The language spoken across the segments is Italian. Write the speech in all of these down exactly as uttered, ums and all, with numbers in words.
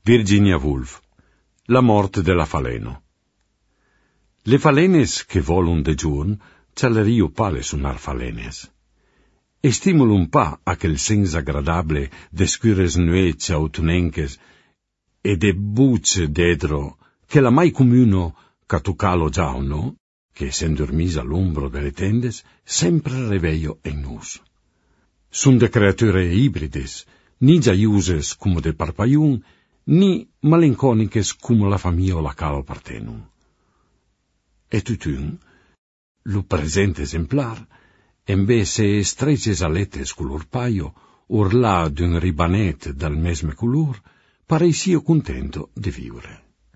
Virginia Woolf. La morte della faleno. Le falenes che volun de giorn, cialerio pale sunar falenes. E stimulun pa aquel sens agradable de scures nuece autunenques e de buce dedro che la mai comuno catucalo giauno, che s'endormis all'ombro delle tendes, sempre reveio en nus. Sun de creature ibrides, ni giaiuses cum de parpaiun, ni malinconiches cum la famiola cal partenum. E tutun, lo presente exemplar, embe se streces aletes color paio, urlà d'un ribanet dal mesme color, pareisio contento de vivere.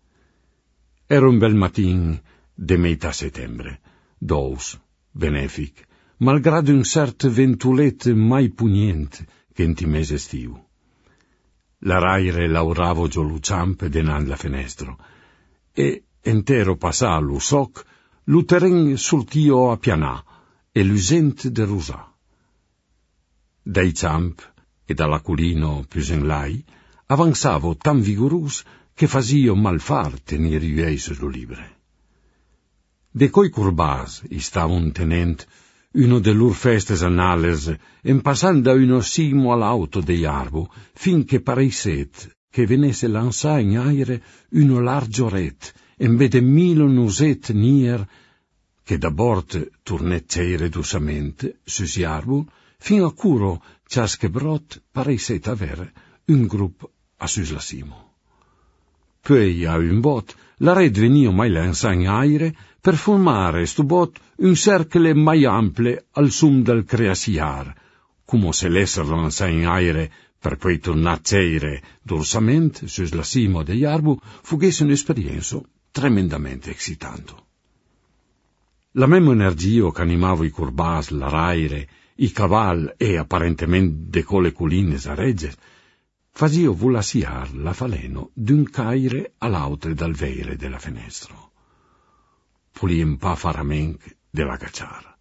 Era un bel matin de metà settembre, dous, benefic, malgrado un cert ventulet mai pugnent che intimese estiu. L'araire lauravo giù luciampe denan la fenestro, e, entero passà lo soc, lo terren sul tio a pianà, e l'usent de rusà. Dai ciamp, e dall'aculino più in lai, avanzavo tan vigorus che fasio malfar tenir iuei sullo libre. De coi curbas istavun tenent uno de lur festes annales, en passant da uno simo all'auto de arbo, fin che pareiset che venesse lansà in aire uno largo ret, en vede milo nuset nier, che da bord turnettei dusamente sus arbo, fin a curo ciasche brot pareiset aver un grup a sus la simo. Poi a un bot la red venio mai lansà in aire per formare stu bot un cercle mai ample al sum del creasiar, come se l'esser lansà in aire per poi tornaceire dorsament sus la simo de arbo fughesse un'esperienza tremendamente excitante. La memo energio che animavo i curbas, l'araire, i caval e apparentemente de cole colines a regge, fasio vulassiar la faleno d'un caire all'autre dal veire della fenestro. Puliem pa faramenc della cacciara.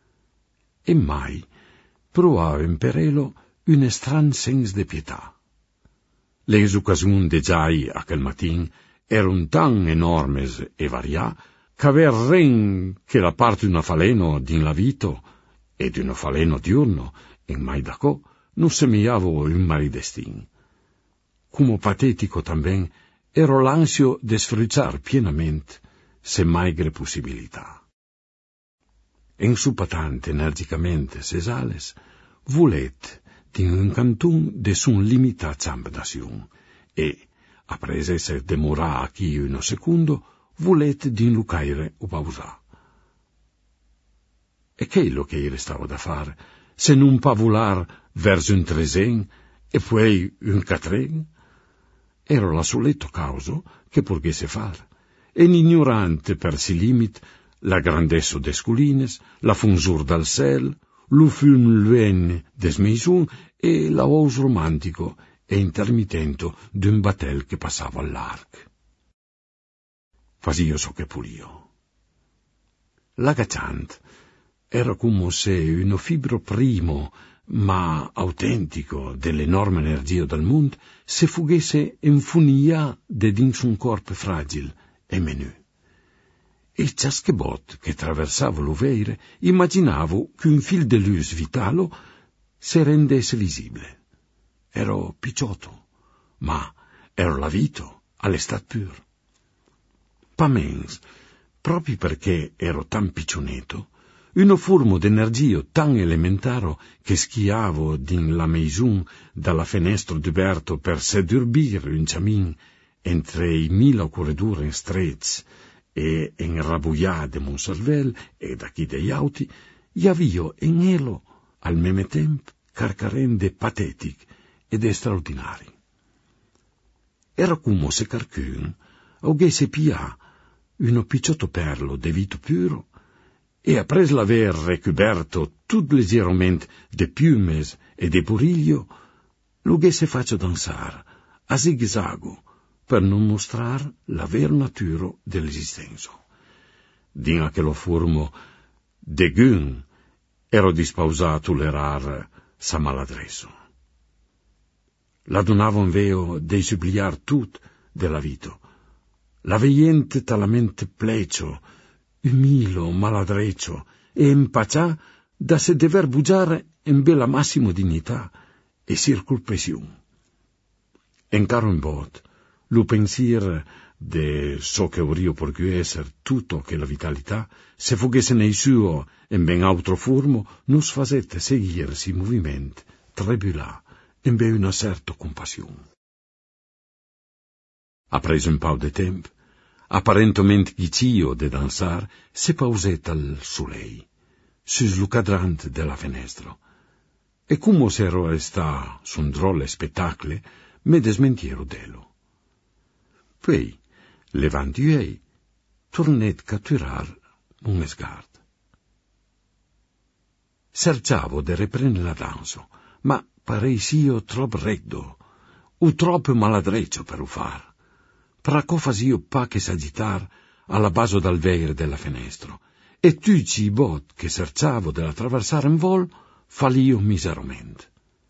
E mai provava in perelo un estran sens de pietà. Les occasion de giai aquel matin erun tan enormes e varià c'aver ren che la parte d'una faleno din la vito e d'uno faleno diurno in mai d'acò non semejavo un maridestin. Como patetico tamben ero l'ansio de sfruciar pienamente se maigre possibilità. En suppatant energicamente ses ales, volet din un cantun de sun limita ciamp d'aciun, e, aprese se demorà a chi uno secundo, volet din lucaire o pausà. E che lo che restava da fare, se non pavular verso un tresen e poi un catren? Ero la soletto causo che porghesse far, e l'ignorante per si limit la grandesso des culines, la funzur dal cel, lo fum luen des meison e la os romantico e intermitento d'un batel che passava all'arc. Fasio so che pulio. L'agacciant era come se uno fibro primo ma autentico dell'enorme energia del mondo se fughesse infunia de dins un corpo fragil e menù. E ciasche bot che traversavo lo veire immaginavo che un fil de luz vitalo se rendesse visibile. Ero picciotto, ma ero la vito all'estat pur. Pa mens, proprio perché ero tan piccionetto, uno formo d'energio tan elementaro che schiavo din la meison dalla fenestro d'uberto per sedurbir un ciamin entre i mila corridore strets e en rabuià de mon cervel e da chi dei auti, i avio en elo al meme temp carcarende patetic ed straordinari. Era come se carcun aughesse pia uno picciotto perlo de vito puro e apres l'aver recuberto tut leggeramente de piumes e de puriglio, lo ghesse faccio dansar a zigzago per non mostrar la vera natura dell'esistenza. Din aquello formo de gun ero disposato a tolerar sa maladresso. La donavon veo de subliar tut della vito. La veiente talamente plecio, umilo, maladrecio, e empaccià da se dever bugiare in bella massimo dignità e circulpesiun. En caro in bot, lo pensier de so che orio porgu esser tutto che la vitalità, se fughesse nei suo in ben altro formo, nus fasette seguir si moviment, trebulà, in be una certa compassion. Ha preso un pau de temp, apparentemente ghicio de dansar, se pauset al soleil, sus lo cadrant della fenestro. E come se ero sta sun drolle spettacle, me desmentiero dello. Poi, levantiei, tornet catturar un esgard. Cercavo de reprendere la danzo, ma pareisio trop regdo, o troppo maladrecio per ufar. Praco fasio pa che s'agitar alla base dal veire della fenestro, e tuci i bot che cercavo de attraversare in vol, falio miseramente.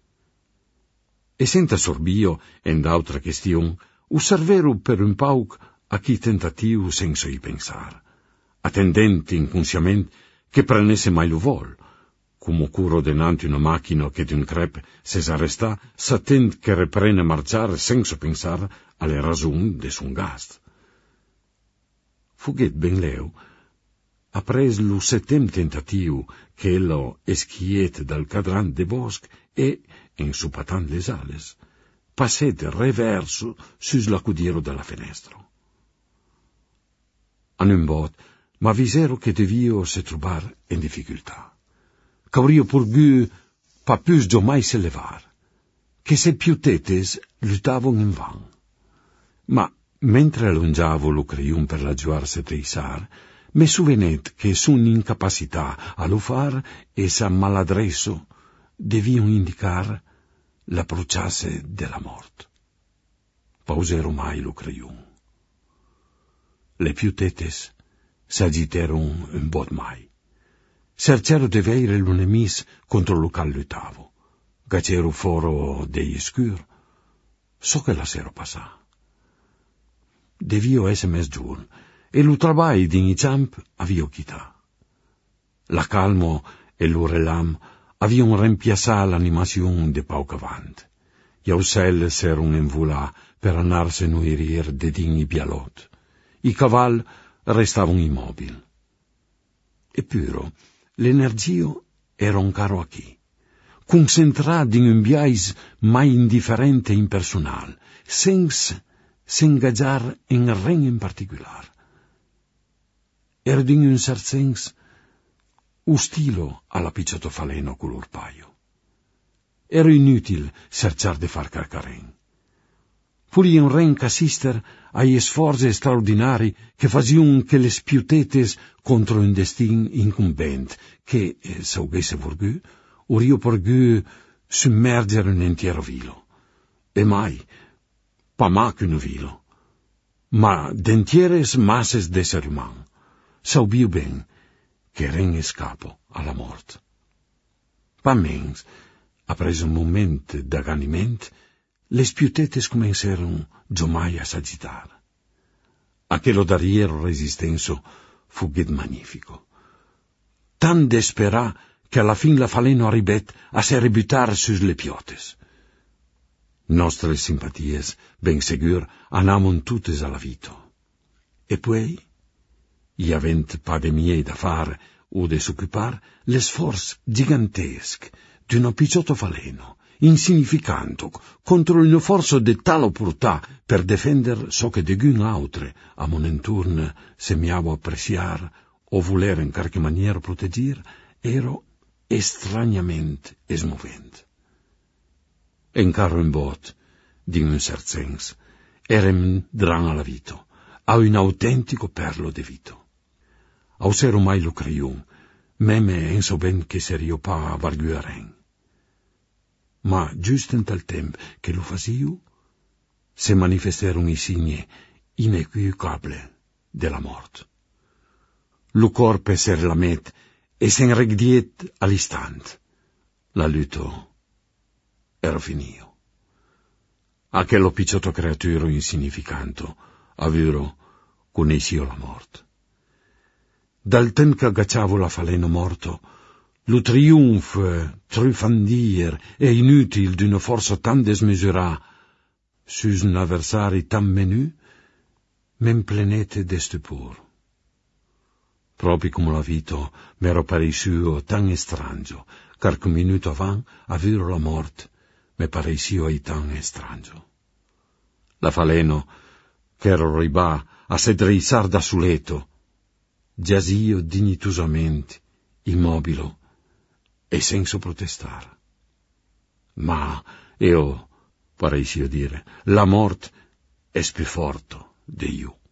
E senza sorbio en d'altra question, osservero per un pauc a chi tentatiu senza i pensar, attendente inconsciamente che prendesse mai lo vol, come curo denanti una macchina che d'un crep se s'arresta, s'attent che reprene a marciare senza pensar alle ragioni de son gast. Fughet ben leu, ha pres lo settem tentatiu che ello eschiet dal cadran de bosc e, ensupatant les ales, passet reverso sus l'acudiero della fenestro. An un bot, ma visero che devio se trobar in difficoltà. C'aurio purgu pa pus giomai se levar, che se più tetes luttavon in van. Ma, mentre allungiavo lo creiun per lagiuarse treisar, me suvenet che sun incapacità a lo far e sa maladresso devion indicar la procciasse della mort. Pausero mai lo creiun. Le più tetes s'agiteron un bot mai. Cercero de veire lo nemis contro lo cal luttavo. Gacero foro dei scur. So che la sero passà. Devio esse mesgiorn, e lo trabai d'iniciamp avio chità. La calmo e lo relam avion rempiassà l'animazion de pauc avant. Gli aucelles s'eron envolà per anarse nuirir de digni bialot. I caval restavon immobil. Eppuro, l'energio era un caro a chi, concentrato in un biais mai indifferente e impersonal, senza s'ingaggiar in ren in particular. Era in un cert sens ostilo alla picciato faleno color paio. Era inutil cercar de far carcaren. Puri un ren c'assister ai sforzi straordinari che fasiun che le spiutetes contro un destin incumbent che, eh, s'aughesse vorgu, orio porgu submergere un intero vilo. E mai, pa ma che un vilo, ma d'entieres masses d'esseri uman, s'aubiu ben che ren escapo alla mort. Pa mens, apres un moment d'aganiment, le spiutetes comenceron giomai a s'agitar. Aquello d'ariero resistenso fughet magnifico. Tan desperà che alla fin la faleno arribet a se rebutar sus le piotes. Nostre simpaties, ben segur, anamon tutes alla vito. E poi, i avent pa de miei da far o de s'occupar, l'esforz gigantesc d'un picciotto faleno, insignificanto, contro il forzo de talo portà per defender so che de gun autre a mon enturn semiavo appreciar o voler in qualche maniera protegir, ero estraniamente esmovent. En carro in bot, din un cert sens, erem dran alla vito, a un autentico perlo de vito. Ausero mai lo creiun, meme enso ben che serio pa varguaren. Ma giusto in tal temp che lo fasiu, se manifesteron i signi inequivocable della mort. Lo corpo ser la met e s'enregdiet all'istant. La luto era finio. Aquello picciotto creaturo insignificanto, avvero con esio la mort. Dal tem che agacciavo la faleno morto, lo trionfo trufandier e inutil d'una forza tan desmesurà, sus un avversari tan menu, m'emplenete de stupor. Proprio come la vita m'ero paresciuto tan estrangio, qualche minuto avan, avvero la mort, me parescivo ai tan estrangio. La faleno, che ero ribà a sedreissar da su letto, giasio dignitosamente, immobilo e senza protestare. Ma io, parescio dire, la mort è più forte di io.